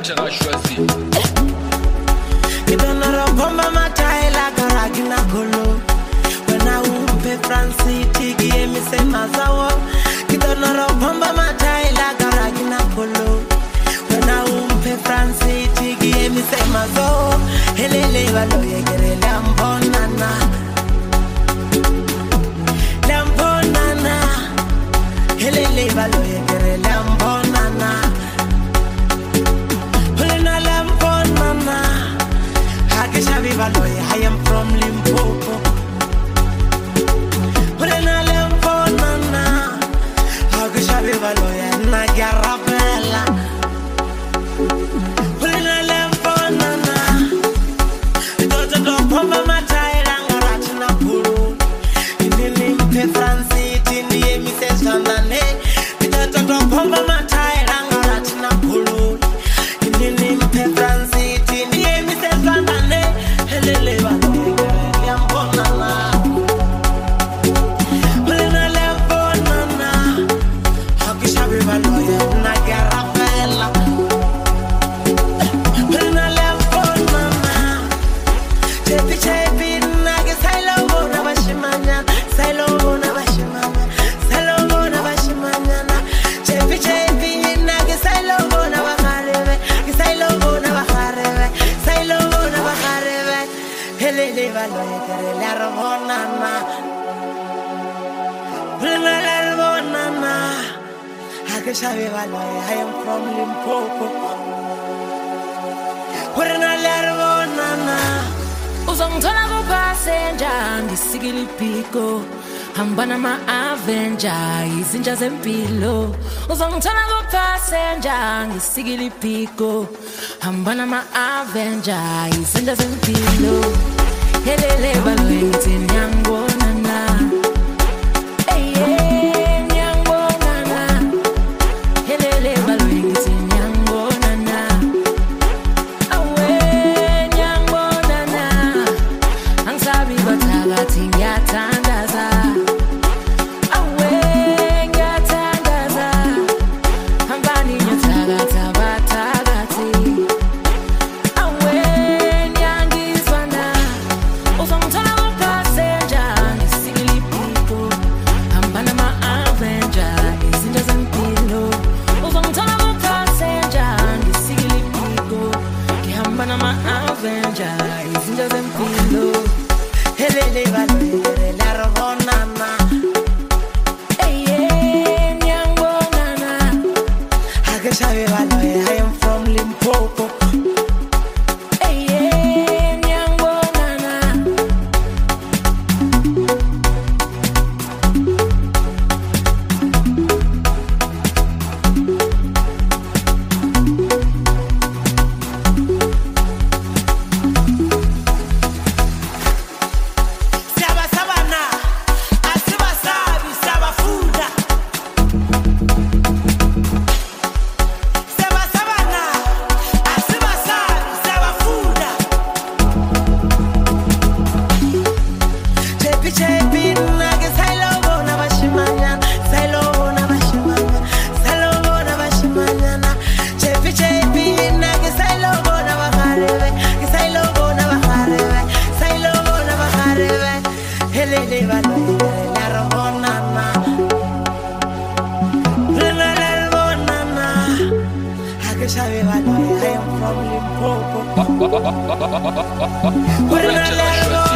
t'auras choisi. Kidonoro bomba mataila karagina kolo. Wena umpe Franci tigi emise mazawo. Kidonoro bomba mataila karagina kolo. Wena umpe Franci tigi emise mazawo. Helele walo yegere lambonana. Lambonana. Helele walo yegere lambonana. I am from Limpopo. Purena Lempona, Hagishabi Valoya, Nagarabella. Purena Lempona, Dodo Pomba Matairanga Ratina Puru. In the Limpe Franci, in the Emise Sandane, Dodo Pomba Matairanga Ratina Puru. In the Limpe Franci, in the Emise Sandane. Helele lambonana, helele lambonana. Hakishabi valoya nagarabella. Helele lambonana. Chepi chepi nage sailo bona bashimanya, sailo bona bashimanya, sailo bona bashimanya. Chepi chepi nage sailo bona bakharebe, sailo bona bakharebe, sailo bona bakharebe. Helele valoye kere larbonana, helele larbonana. Hageshabi valoye, I am from Limpopo. Helele larbonana. Uzongithola kupassenger ngisikile iphiko hambana ma-avenger izinja zempilo. Uzongithola kupassenger ngisikile iphiko hambana ma-avenger izinja zempilo. Helele valoye ngithi niyangibonana. Niyangibonana. Helele valoye ngithi niyangibonana. Niyangibonana. Angisabi bathakathi ngiyathandaza. Ngiyathandaza. Hambani ngiyathakatha bathakathi. Niyangizwana. Uzongithola kupassenger ngisikile iphiko hambana ma-avenger izinja zempilo. Uzongithola kupassenger ngisikile iphiko ngihambana ma-avenger izinja zempilo. Helele valoye larbonana. Niyangibonana. Hageshabi valoye, I am from Limpopo. Niyangibonana. Sabana, asibasabi sabafunda. Sabana, asibasabi sabafunda. Chepi chepi nage sailo bona bashimanya, sailo bona bashimanya, sailo bona bashimanya. Chepi chepi nage sailo bona bakharebe, sailo bona bakharebe, sailo bona bakharebe. Helele valoye larbonana, helele larbonana. Hageshabi valoye, I am from Limpopo. Voilà, t'auras choisi.